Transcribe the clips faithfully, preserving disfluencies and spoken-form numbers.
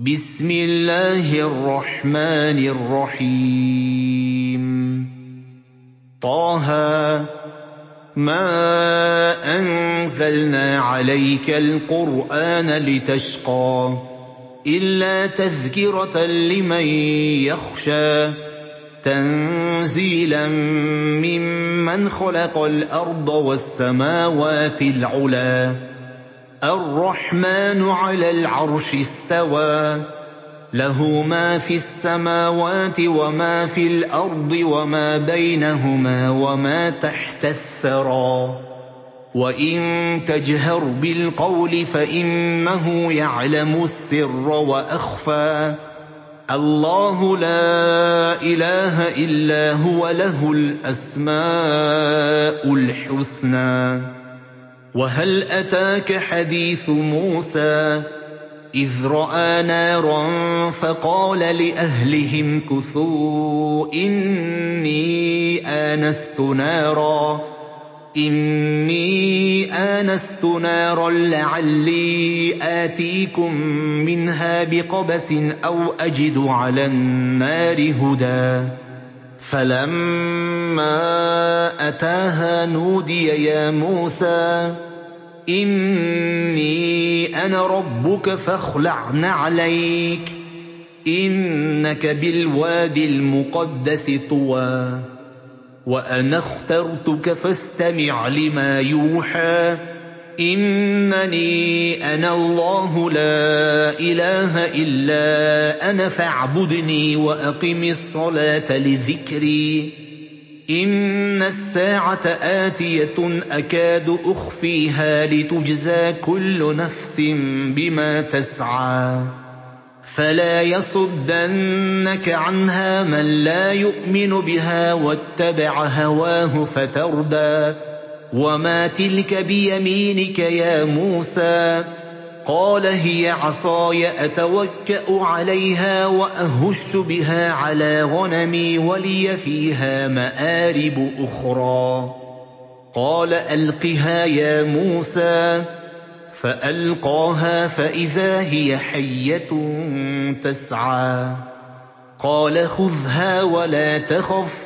بسم الله الرحمن الرحيم طه ما أنزلنا عليك القرآن لتشقى إلا تذكرة لمن يخشى تنزيلا ممن خلق الأرض والسماوات العلى الرحمن على العرش استوى له ما في السماوات وما في الأرض وما بينهما وما تحت الثرى وإن تجهر بالقول فإنه يعلم السر وأخفى الله لا إله إلا هو له الأسماء الحسنى وهل أتاك حديث موسى إذ رأى نارا فقال لأهلهم كثوا إني آنست نارا إني آنست نارا لعلي آتيكم منها بقبس أو أجد على النار هدى فلما أتاها نودي يا موسى إني أنا ربك فاخلع نعليك إنك بالوادي المقدس طوى وأنا اخترتك فاستمع لما يوحى إنني أنا الله لا إله إلا أنا فاعبدني وأقم الصلاة لذكري إن الساعة آتية أكاد أخفيها لتجزى كل نفس بما تسعى فلا يصدنك عنها من لا يؤمن بها واتبع هواه فتردى وما تلك بيمينك يا موسى قال هي عصاي أتوكأ عليها وأهش بها على غنمي ولي فيها مآرب أخرى قال ألقها يا موسى فألقاها فإذا هي حية تسعى قال خذها ولا تخف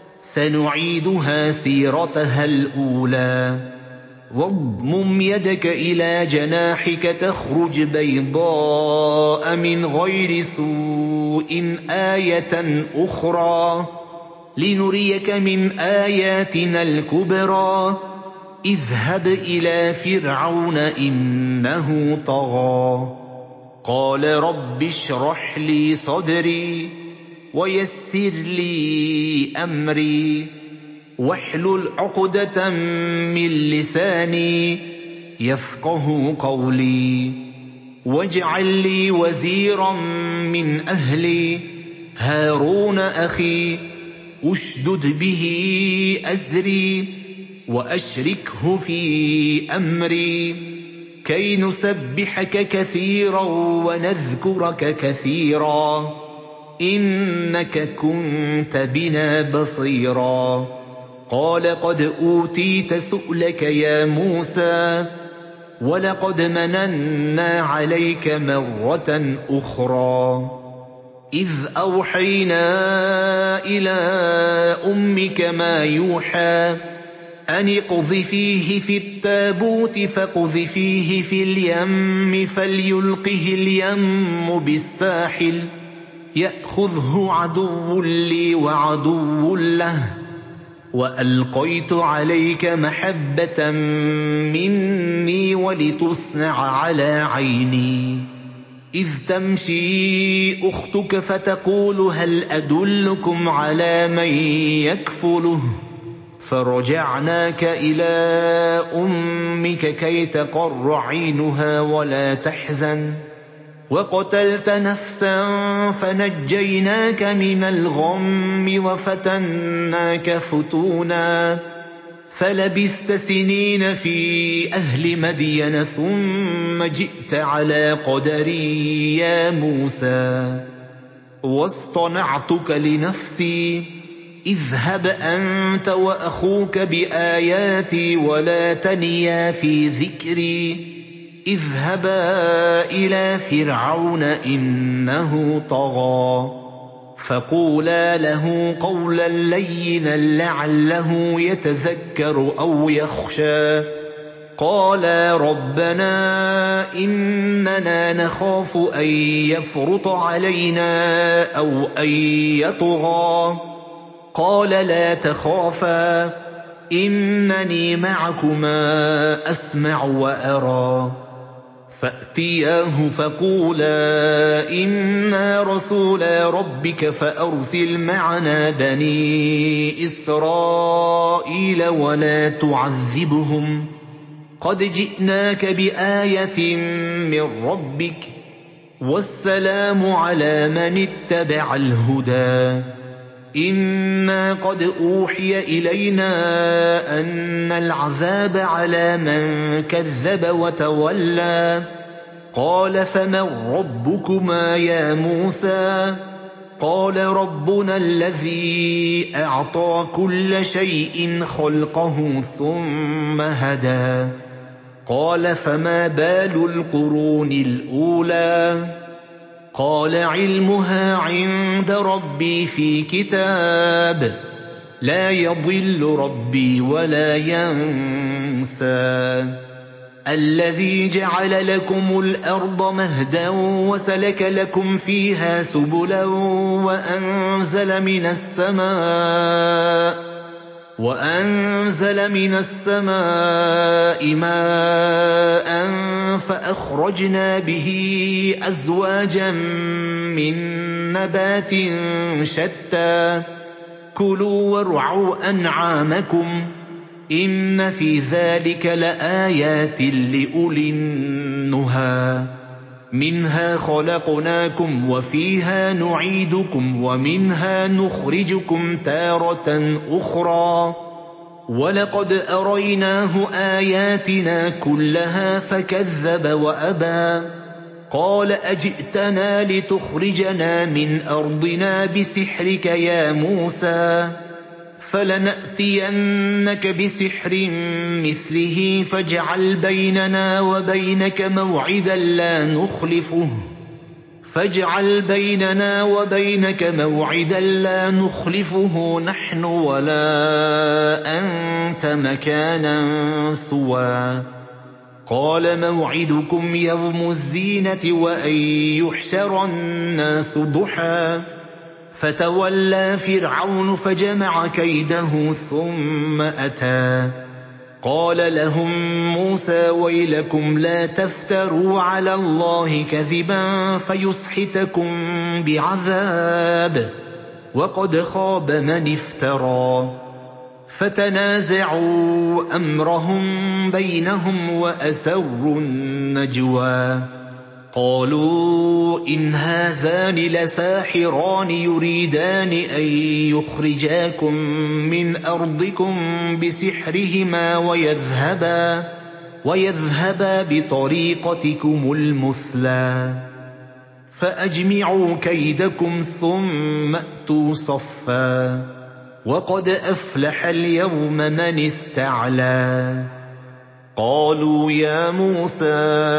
سنعيدها سيرتها الأولى واضمم يدك إلى جناحك تخرج بيضاء من غير سوء آية أخرى لنريك من آياتنا الكبرى اذهب إلى فرعون إنه طغى قال رب اشرح لي صدري ويسر لي أمري واحلل عقدة من لساني يفقه قولي واجعل لي وزيرا من أهلي هارون أخي أشدد به أزري وأشركه في أمري كي نسبحك كثيرا ونذكرك كثيرا إنك كنت بنا بصيرا قال قد أوتيت سؤلك يا موسى ولقد مننا عليك مرة أخرى إذ أوحينا إلى أمك ما يوحى أن اقذفيه في التابوت فاقذفيه في اليم فليلقه اليم بالساحل يأخذه عدو لي وعدو له وألقيت عليك محبة مني ولتصنع على عيني إذ تمشي أختك فتقول هل أدلكم على من يكفله فرجعناك إلى أمك كي تقر عينها ولا تحزن وقتلت نفسا فنجيناك من الغم وفتناك فتونا فلبثت سنين في أهل مدين ثم جئت على قدري يا موسى واصطنعتك لنفسي اذهب أنت وأخوك بآياتي ولا تنيا في ذكري اذْهَبَا إِلَىٰ فِرْعَوْنَ إِنَّهُ طَغَىٰ فَقُولَا لَهُ قَوْلًا لَّيِّنًا لَّعَلَّهُ يَتَذَكَّرُ أَوْ يَخْشَىٰ قَالَا رَبَّنَا إِنَّنَا نَخَافُ أَن يَفْرُطَ عَلَيْنَا أَوْ أَن يَطْغَىٰ قَالَ لَا تَخَافَا إِنَّنِي مَعَكُمَا أَسْمَعُ وَأَرَىٰ فَأْتِيَاهُ فَقُولَا إِنَّا رَسُولَا رَبِّكَ فَأَرْسِلْ مَعَنَا بَنِي إِسْرَائِيلَ وَلَا تُعَذِّبْهُمْ قَدْ جِئْنَاكَ بِآيَةٍ مِّن رَّبِّكَ وَالسَّلَامُ عَلَىٰ مَنِ اتَّبَعَ الْهُدَىٰ إِنَّا قَدْ أُوحِيَ إِلَيْنَا أَنَّ الْعَذَابَ عَلَىٰ مَن كَذَّبَ وَتَوَلَّىٰ قَالَ فَمَن رَّبُّكُمَا يَا مُوسَىٰ قَالَ رَبُّنَا الَّذِي أَعْطَىٰ كُلَّ شَيْءٍ خَلْقَهُ ثُمَّ هَدَىٰ قَالَ فَمَا بَالُ الْقُرُونِ الْأُولَىٰ قَالَ عِلْمُهَا عِندَ رَبِّي فِي كِتَابٍ لَّا يَضِلُّ رَبِّي وَلَا يَنسَى الَّذِي جَعَلَ لَكُمُ الْأَرْضَ مَهْدًا وَسَلَكَ لَكُمْ فِيهَا سُبُلًا وَأَنزَلَ مِنَ السَّمَاءِ وَأَنزَلَ مِنَ السَّمَاءِ مَاءً فَأَخْرَجْنَا بِهِ أَزْوَاجًا مِّن نَّبَاتٍ شَتَّىٰ كُلُوا وَارْعَوْا أَنْعَامَكُمْ إِنَّ فِي ذَٰلِكَ لَآيَاتٍ لِّأُولِي النُّهَىٰ مِنْهَا خَلَقْنَاكُمْ وَفِيهَا نُعِيدُكُمْ وَمِنْهَا نُخْرِجُكُمْ تَارَةً أُخْرَىٰ وَلَقَدْ أَرَيْنَاهُ آيَاتِنَا كُلَّهَا فَكَذَّبَ وَأَبَىٰ قَالَ أَجِئْتَنَا لِتُخْرِجَنَا مِنْ أَرْضِنَا بِسِحْرِكَ يَا مُوسَىٰ فَلَنَأْتِيَنَّكَ بِسِحْرٍ مِّثْلِهِ فاجْعَلْ بَيْنَنَا وَبَيْنَكَ مَوْعِدًا لَّا نُخْلِفُهُ فاجعل بيننا وبينك موعدا لا نخلفه نحن ولا أنت مكانا سوى قال موعدكم يوم الزينة وأن يحشر الناس ضحى فتولى فرعون فجمع كيده ثم أتى قال لهم موسى ويلكم لا تفتروا على الله كذبا فيسحتكم بعذاب وقد خاب من افترى فتنازعوا أمرهم بينهم وأسروا النجوى قالوا إن هذان لساحران يريدان أن يخرجاكم من أرضكم بسحرهما ويذهبا, ويذهبا بطريقتكم المثلى فأجمعوا كيدكم ثم أتوا صفا وقد أفلح اليوم من استعلى قالوا يا موسى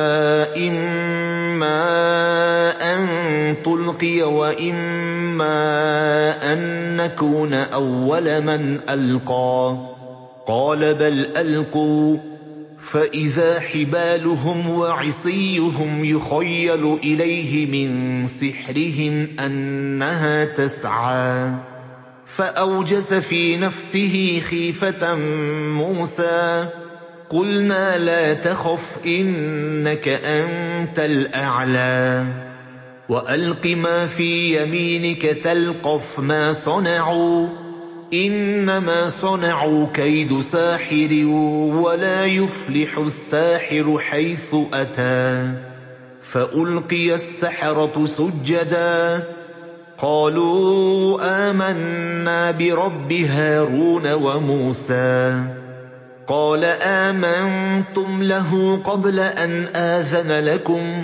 إما أن تلقي وإما أن نكون أول من ألقى قال بل ألقوا فإذا حبالهم وعصيهم يخيل إليه من سحرهم أنها تسعى فأوجس في نفسه خيفة موسى قلنا لا تخف إنك أنت الأعلى وألق ما في يمينك تلقف ما صنعوا إنما صنعوا كيد ساحر ولا يفلح الساحر حيث أتى فألقي السحرة سجدا قالوا آمنا برب هارون وموسى قال آمنتم له قبل أن آذن لكم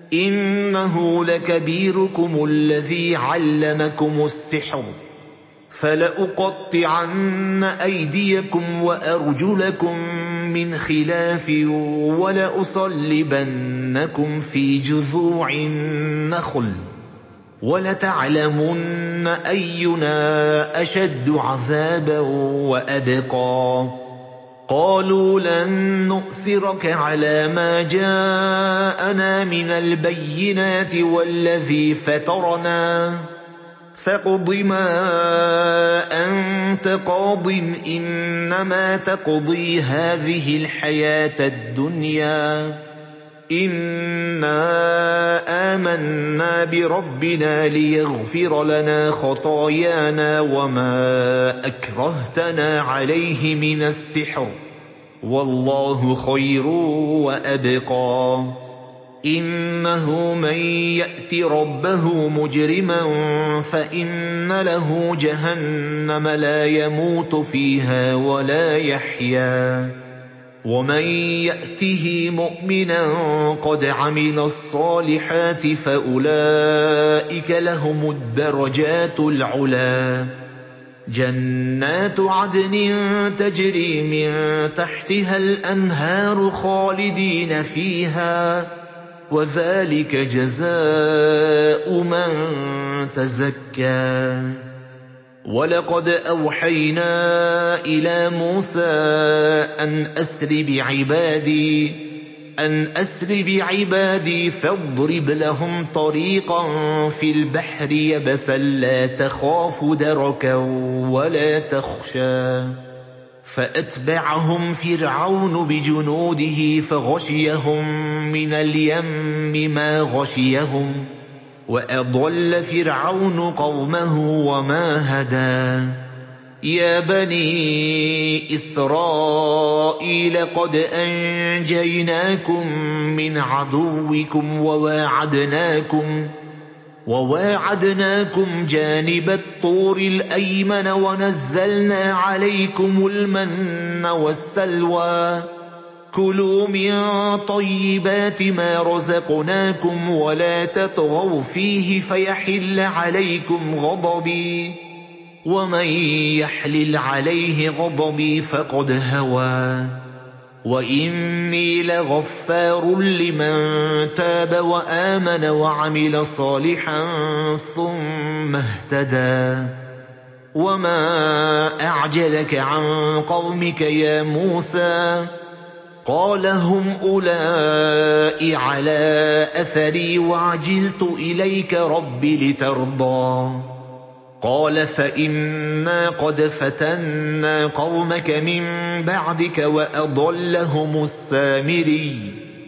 إنه لكبيركم الذي علمكم السحر فَلَأُقَطِّعَنَّ أَيْدِيَكُمْ وَأَرْجُلَكُم مِّنْ خِلَافٍ وَلَأُصَلِّبَنَّكُمْ فِي جُذُوعِ النَّخْلِ وَلَتَعْلَمُنَّ أَيُّنَا أَشَدُّ عَذَابًا وَأَبْقَىٰ قَالُوا لَن نُّؤْثِرَكَ عَلَىٰ مَا جَاءَنَا مِنَ الْبَيِّنَاتِ وَالَّذِي فَطَرَنَا فَاقْضِ مَا أَنتَ قَاضٍ إِنَّمَا تَقْضِي هَٰذِهِ الْحَيَاةَ الدُّنْيَا إِنَّا آمَنَّا بِرَبِّنَا لِيَغْفِرَ لَنَا خَطَايَانَا وَمَا أَكْرَهْتَنَا عَلَيْهِ مِنَ السِّحْرِ وَاللَّهُ خَيْرٌ وَأَبْقَىٰ إِنَّهُ مَن يَأْتِ رَبَّهُ مُجْرِمًا فَإِنَّ لَهُ جَهَنَّمَ لَا يَمُوتُ فِيهَا وَلَا يَحْيَىٰ وَمَن يَأْتِهِ مُؤْمِنًا قَدْ عَمِلَ الصَّالِحَاتِ فَأُولَٰئِكَ لَهُمُ الدَّرَجَاتُ الْعُلَىٰ جَنَّاتُ عَدْنٍ تَجْرِي مِن تَحْتِهَا الْأَنْهَارُ خَالِدِينَ فِيهَا وَذَٰلِكَ جَزَاءُ مَن تَزَكَّىٰ وَلَقَدْ أَوْحَيْنَا إِلَىٰ مُوسَىٰ أَنْ أَسْرِ بِعِبَادِي أَنْ أَسْرِ بِعِبَادِي فَاضْرِبْ لَهُمْ طَرِيقًا فِي الْبَحْرِ يَبَسًا لَّا تَخَافُ دَرَكًا وَلَا تَخْشَىٰ فَأَتْبَعَهُمْ فِرْعَوْنُ بِجُنُودِهِ فَغَشِيَهُم مِّنَ الْيَمِّ مَا غَشِيَهُمْ وَأَضَلَّ فِرْعَوْنُ قَوْمَهُ وَمَا هَدَىٰ يَا بَنِي إِسْرَائِيلَ قَدْ أَنجَيْنَاكُم مِّنْ عَدُوِّكُمْ وَوَاعَدْنَاكُمْ وَوَاعَدْنَاكُمْ جَانِبَ الطُّورِ الْأَيْمَنَ وَنَزَّلْنَا عَلَيْكُمُ الْمَنَّ وَالسَّلْوَىٰ كُلُوا مِن طَيِّبَاتِ مَا رَزَقْنَاكُمْ وَلَا تَطْغَوْا فِيهِ فَيَحِلَّ عَلَيْكُمْ غَضَبِي وَمَن يَحْلِلْ عَلَيْهِ غَضَبِي فَقَدْ هَوَىٰ وَإِنِّي لَغَفَّارٌ لِّمَن تَابَ وَآمَنَ وَعَمِلَ صَالِحًا ثُمَّ اهْتَدَىٰ وَمَا أَعْجَلَكَ عَن قَوْمِكَ يَا مُوسَىٰ قَالَ هُمْ أُولَاءِ عَلَىٰ أَثَرِي وَعَجِلْتُ إِلَيْكَ رَبِّ لِتَرْضَىٰ قَالَ فَإِنَّا قَدْ فَتَنَّا قَوْمَكَ مِن بَعْدِكَ وَأَضَلَّهُمُ السَّامِرِيُّ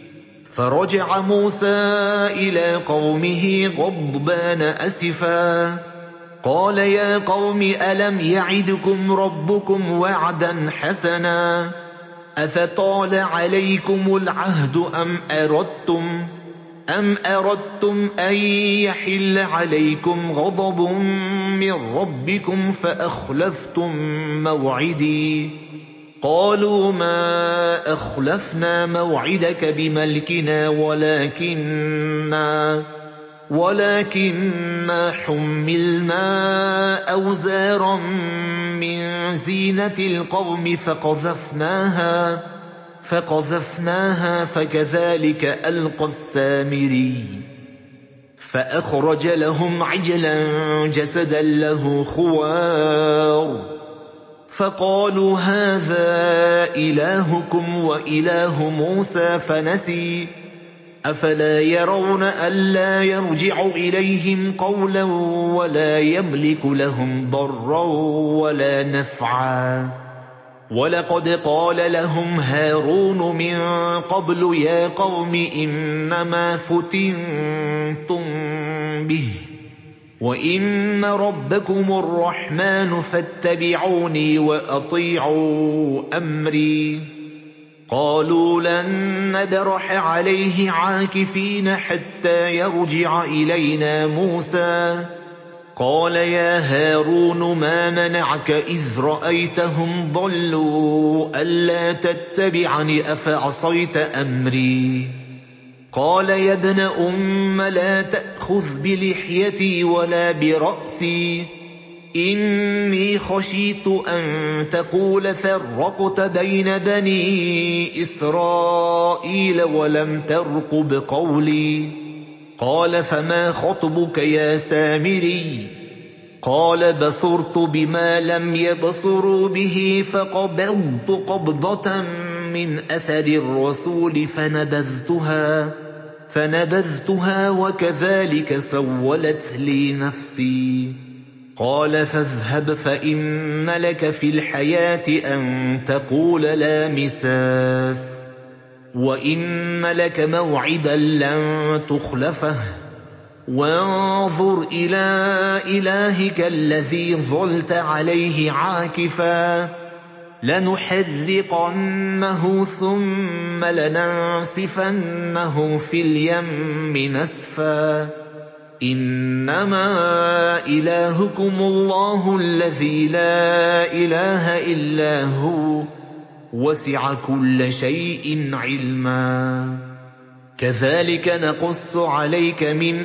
فَرَجَعَ مُوسَىٰ إِلَىٰ قَوْمِهِ غَضْبَانَ أَسِفًا قَالَ يَا قَوْمِ أَلَمْ يَعِدْكُمْ رَبُّكُمْ وَعْدًا حَسَنًا أَفَطَالَ عَلَيْكُمُ الْعَهْدُ أَمْ أَرَدتُّمْ أَمْ أَرَدتُّمْ أَن يَحِلَّ عَلَيْكُمْ غَضَبٌ مِّن رَّبِّكُمْ فَأَخْلَفْتُم مَّوْعِدِي قَالُوا مَا أَخْلَفْنَا مَوْعِدَكَ بِمَلْكِنَا وَلَٰكِنَّا وَلَٰكِنَّا حُمِّلْنَا أَوْزَارًا مِّن زِينَةِ الْقَوْمِ فَقَذَفْنَاهَا فَقَذَفْنَاهَا فَكَذَٰلِكَ أَلْقَى السَّامِرِيُّ فَأَخْرَجَ لَهُمْ عِجْلًا جَسَدًا لَّهُ خُوَارٌ فَقَالُوا هَٰذَا إِلَٰهُكُمْ وَإِلَٰهُ مُوسَىٰ فَنَسِيَ أَفَلَا يَرَوْنَ أَلَّا يَرْجِعُ إِلَيْهِمْ قَوْلًا وَلَا يَمْلِكُ لَهُمْ ضَرًّا وَلَا نَفْعًا وَلَقَدْ قَالَ لَهُمْ هَارُونُ مِن قَبْلُ يَا قَوْمِ إِنَّمَا فُتِنتُم بِهِ وَإِنَّ رَبَّكُمُ الرَّحْمَٰنُ فَاتَّبِعُونِي وَأَطِيعُوا أَمْرِي قَالُوا لَن نَّبْرَحَ عَلَيْهِ عَاكِفِينَ حَتَّىٰ يَرْجِعَ إِلَيْنَا مُوسَىٰ قَالَ يَا هَارُونُ مَا مَنَعَكَ إِذْ رَأَيْتَهُمْ ضَلُّوا أَلَّا تَتَّبِعَنِ أَفَعَصَيْتَ أَمْرِي قَالَ يَا ابْنَ أُمَّ لَا تَأْخُذْ بِلِحْيَتِي وَلَا بِرَأْسِي إِنِّي خَشِيتُ أَن تَقُولَ فَرَّقْتَ بَيْنَ بَنِي إِسْرَائِيلَ وَلَمْ تَرْقُبْ قَوْلِي. قَالَ فَمَا خَطْبُكَ يَا سَامِرِيُّ؟ قَالَ بَصُرْتُ بِمَا لَمْ يَبْصُرُوا بِهِ فَقَبَضْتُ قَبْضَةً مِّنْ أَثَرِ الرَّسُولِ فَنَبَذْتُهَا فَنَبَذْتُهَا وَكَذَٰلِكَ سَوَّلَتْ لِي نَفْسِي. قَالَ فَاذْهَبْ فَإِنَّ لَكَ فِي الْحَيَاةِ أَن تَقُولَ لَا مِسَاسَ وَإِنَّ لَكَ مَوْعِدًا لَّن تُخْلَفَهُ وَانظُرْ إِلَىٰ إِلَٰهِكَ الَّذِي ظَلْتَ عَلَيْهِ عَاكِفًا لَّنُحَرِّقَنَّهُ ثُمَّ لَنَنسِفَنَّهُ فِي الْيَمِّ نَسْفًا. إِنَّمَا إِلَٰهُكُمُ اللَّهُ الَّذِي لَا إِلَٰهَ إِلَّا هُوَ وَسِعَ كُلَّ شَيْءٍ عِلْمًا. كَذَٰلِكَ نَقُصُّ عَلَيْكَ مِنْ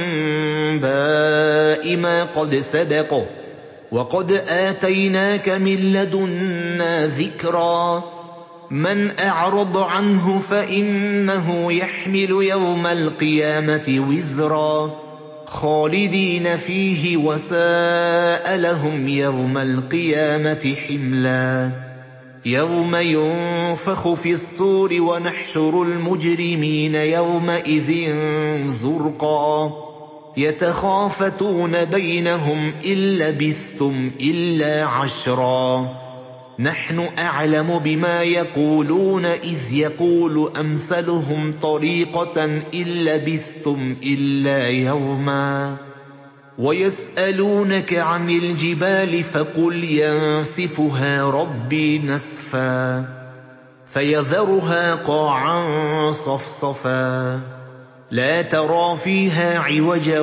أَنبَاءِ مَا قَدْ سَبَقَ وَقَدْ آتَيْنَاكَ مِن لَّدُنَّا ذِكْرًا. مَّنْ أَعْرَضَ عَنْهُ فَإِنَّهُ يَحْمِلُ يَوْمَ الْقِيَامَةِ وِزْرًا خَالِدِينَ فِيهِ وَسَاءَ لَهُمْ يَوْمَ الْقِيَامَةِ حِمْلًا. يَوْمَ يُنفَخُ فِي الصُّورِ وَنَحْشُرُ الْمُجْرِمِينَ يَوْمَئِذٍ زُرْقًا يَتَخَافَتُونَ بَيْنَهُمْ إِن لَّبِثْتُمْ إِلَّا عَشْرًا نَّحْنُ أَعْلَمُ بِمَا يَقُولُونَ إِذْ يَقُولُ أَمْثَلُهُمْ طَرِيقَةً إِن لَّبِثْتُمْ إِلَّا يَوْمًا. وَيَسْأَلُونَكَ عَنِ الْجِبَالِ فَقُلْ يَنسِفُهَا رَبِّي نَسْفًا فَيَذَرُهَا قَاعًا صَفْصَفًا لَّا تَرَىٰ فِيهَا عِوَجًا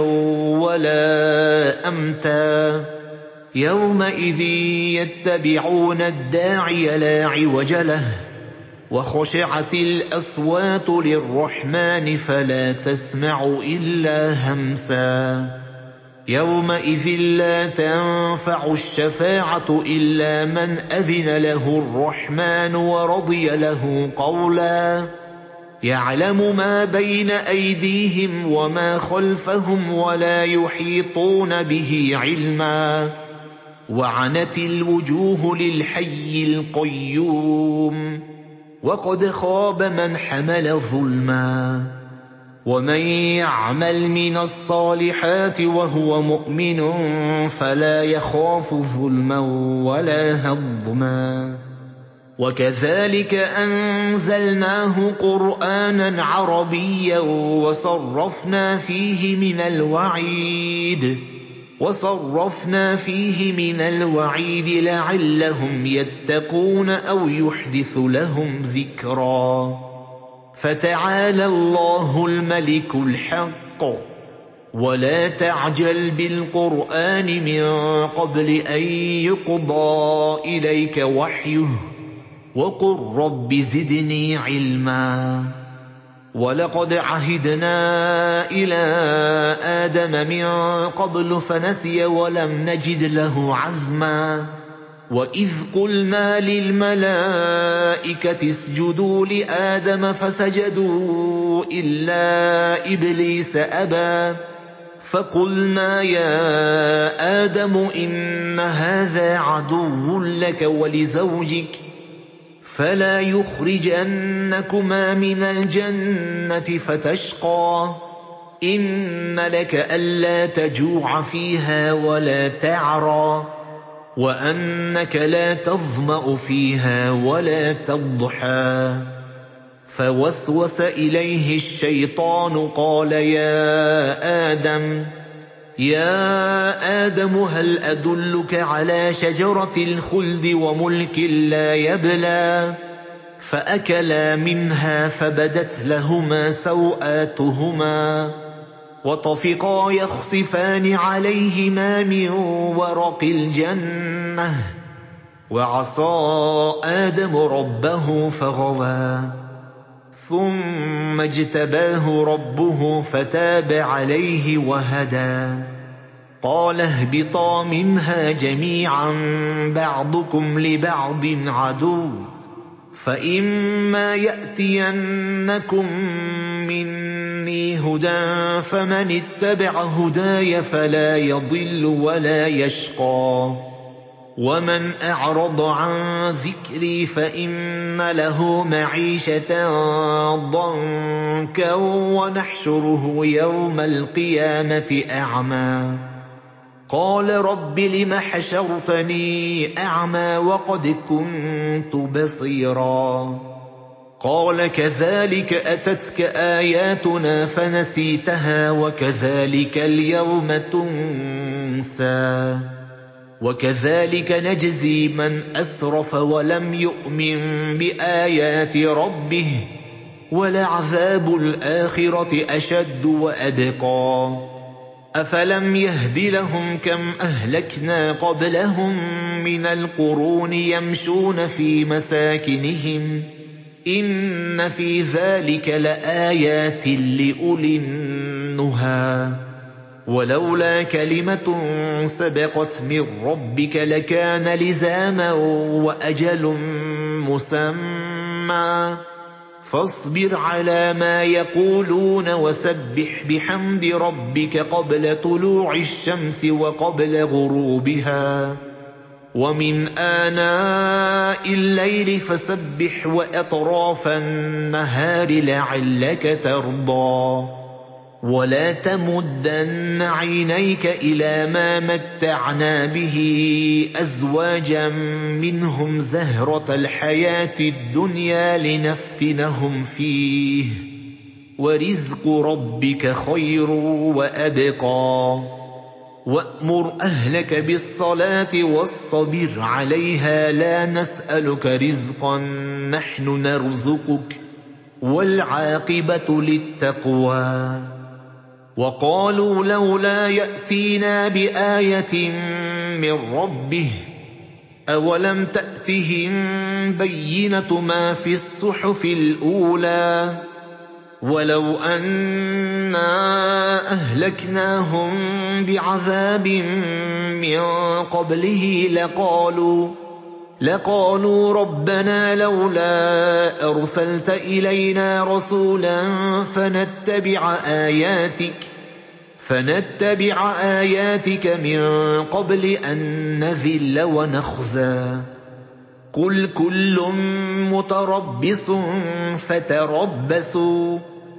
وَلَا أَمْتًا. يَوْمَئِذٍ يَتَّبِعُونَ الدَّاعِيَ لَا عِوَجَ لَهُ وَخُشِعَتِ الْأَصْوَاتُ لِلرَّحْمَٰنِ فَلَا تَسْمَعُ إِلَّا هَمْسًا. يَوْمَئِذٍ لَّا تَنفَعُ الشَّفَاعَةُ إِلَّا مَنْ أَذِنَ لَهُ الرَّحْمَٰنُ وَرَضِيَ لَهُ قَوْلًا. يَعْلَمُ مَا بَيْنَ أَيْدِيهِمْ وَمَا خَلْفَهُمْ وَلَا يُحِيطُونَ بِهِ عِلْمًا. وَعَنَتِ الْوُجُوهُ لِلْحَيِّ الْقَيُّومِ وَقَدْ خَابَ مَنْ حَمَلَ ظُلْمًا. وَمَن يَعْمَلْ مِنَ الصَّالِحَاتِ وَهُوَ مُؤْمِنٌ فَلَا يَخَافُ ظُلْمًا وَلَا هَضْمًا. وَكَذَٰلِكَ أَنزَلْنَاهُ قُرْآنًا عَرَبِيًّا وَصَرَّفْنَا فِيهِ مِنَ الْوَعِيدِ وَصَرَّفْنَا فِيهِ مِنَ الْوَعِيدِ لَعَلَّهُمْ يَتَّقُونَ أَوْ يُحْدِثُ لَهُمْ ذِكْرًا. فَتَعَالَى اللَّهُ الْمَلِكُ الْحَقُّ وَلَا تَعْجَلْ بِالْقُرْآنِ مِن قَبْلِ أَن يُقْضَىٰ إِلَيْكَ وَحْيُهُ وَقُل رَّبِّ زِدْنِي عِلْمًا. وَلَقَدْ عَهِدْنَا إِلَىٰ آدَمَ مِن قَبْلُ فَنَسِيَ وَلَمْ نَجِدْ لَهُ عَزْمًا. وَإِذْ قُلْنَا لِلْمَلَائِكَةِ اسْجُدُوا لِآدَمَ فَسَجَدُوا إِلَّا إِبْلِيسَ أَبَىٰ فَقُلْنَا يَا آدَمُ إِنَّ هَٰذَا عَدُوٌّ لَّكَ وَلِزَوْجِكَ فَلَا يُخْرِجَنَّكُمَا مِنَ الْجَنَّةِ فَتَشْقَىٰ. إِنَّ لَكَ أَلَّا تَجُوعَ فِيهَا وَلَا تَعْرَىٰ وَأَنَّكَ لَا تَظْمَأُ فِيهَا وَلَا تَضْحَىٰ. فَوَسْوَسَ إِلَيْهِ الشَّيْطَانُ قَالَ يَا آدَمُ يَا آدَمُ هَلْ أَدُلُّكَ عَلَىٰ شَجَرَةِ الْخُلْدِ وَمُلْكٍ لَّا يَبْلَىٰ. فَأَكَلَا مِنْهَا فَبَدَتْ لَهُمَا سَوْآتُهُمَا وَطَفِقَا يَخْصِفَانِ عَلَيْهِمَا مِن وَرَقِ الْجَنَّةِ وَعَصَىٰ آدَمُ رَبَّهُ فَغَوَىٰ. ثُمَّ اجْتَبَاهُ رَبُّهُ فَتَابَ عَلَيْهِ وَهَدَىٰ. قَالَ اهْبِطَا مِنْهَا جَمِيعًا بَعْضُكُمْ لِبَعْضٍ عَدُوٌّ فَإِمَّا يَأْتِيَنَّكُم مِّنِّي هُدًى فَمَنِ اتَّبَعَ هُدَايَ فَلَا يَضِلُّ وَلَا يَشْقَىٰ وَمَنْ أَعْرَضَ عَن ذِكْرِي فَإِنَّ لَهُ مَعِيشَةً ضَنكًا وَنَحْشُرُهُ يَوْمَ الْقِيَامَةِ أَعْمَىٰ قَالَ رَبِّ لِمَ حَشَرْتَنِي أَعْمَىٰ وَقَدْ كُنتُ بَصِيرًا قَالَ كَذَٰلِكَ أَتَتْكَ آيَاتُنَا فَنَسِيتَهَا وَكَذَٰلِكَ الْيَوْمَ تُنسَىٰ وَكَذَٰلِكَ نَجْزِي مَنْ أَسْرَفَ وَلَمْ يُؤْمِن بِآيَاتِ رَبِّهِ وَلَعَذَابُ الْآخِرَةِ أَشَدُّ وَأَبْقَىٰ أَفَلَمْ يَهْدِ لَهُمْ كَمْ أَهْلَكْنَا قَبْلَهُم مِّنَ الْقُرُونِ يَمْشُونَ فِي مَسَاكِنِهِمْ إِنَّ فِي ذَٰلِكَ لَآيَاتٍ لِّأُولِي النُّهَىٰ وَلَوْلَا كَلِمَةٌ سَبَقَتْ مِن رَّبِّكَ لَكَانَ لِزَامًا وَأَجَلٌ مُّسَمًّى فاصبر على ما يقولون وسبح بحمد ربك قبل طلوع الشمس وقبل غروبها ومن آناء الليل فسبح وأطراف النهار لعلك ترضى ولا تمدن عينيك إلى ما متعنا به أزواجا منهم زهرة الحياة الدنيا لنفتنهم فيه ورزق ربك خير وأبقى وأمر أهلك بالصلاة واصطبر عليها لا نسألك رزقا نحن نرزقك والعاقبة للتقوى وقالوا لولا يأتينا بآية من ربه أولم تأتهم بينة ما في الصحف الأولى ولو أنا أهلكناهم بعذاب من قبله لقالوا لقالوا ربنا لولا أرسلت إلينا رسولا فنتبع آياتك فنتبع آياتك من قبل أن نذل ونخزى قل كل متربص فتربصوا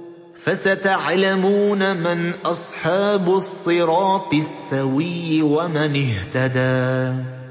فستعلمون من أصحاب الصراط السوي ومن اهتدى